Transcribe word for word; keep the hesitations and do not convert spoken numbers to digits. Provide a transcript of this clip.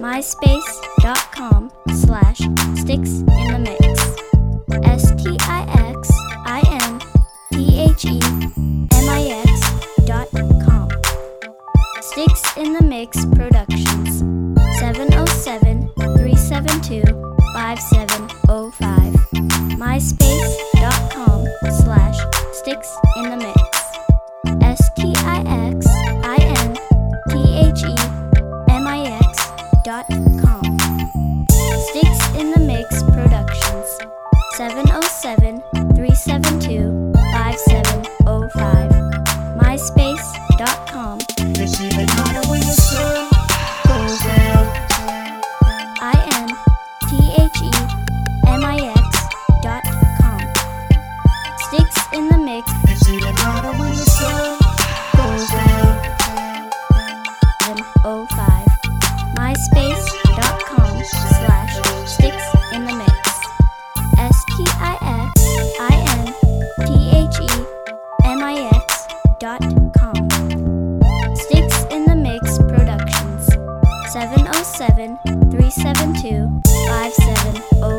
myspace.com slash sticks in the mix. S-T-I-X-I-N-T-H-E-M-I-X dot com. Sticks in the Mix Productions. seven oh seven, three seven two, five seven oh five. myspace.com slash sticks in the mix. S-T-I-X-I-N-T-H-E-M-I-X dot com. Sticks in the Mix Productions. seven oh seven, three seven two, five seven oh five. myspace.com. It's even hotter when the sun goes down. I-N-T-H-E-M-I-X dot com. Sticks in the Mix It's even hotter when the sun goes down. seven oh five. myspace.com slash sticks in the mix. S-T-I-X-I-N-T-H-E-M-I-X dot com. Sticks in the Mix Productions. seven oh seven, three seven two, five seven oh